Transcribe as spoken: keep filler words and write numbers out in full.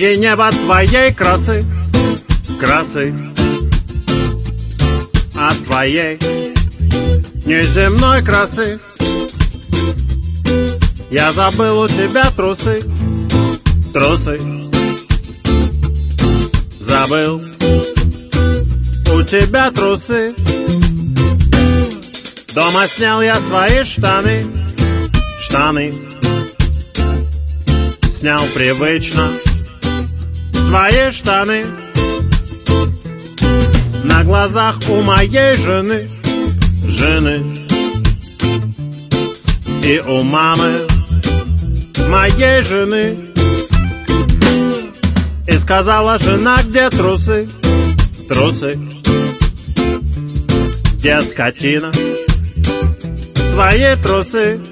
богинева твоей красы, красы, от твоей неземной красы. Я забыл у тебя трусы, трусы. Забыл у тебя трусы. Дома снял я свои штаны, штаны. Снял привычно свои штаны. На глазах у моей жены, жены. И у мамы моей жены. И сказала жена: где трусы, трусы? Где, скотина, твои трусы?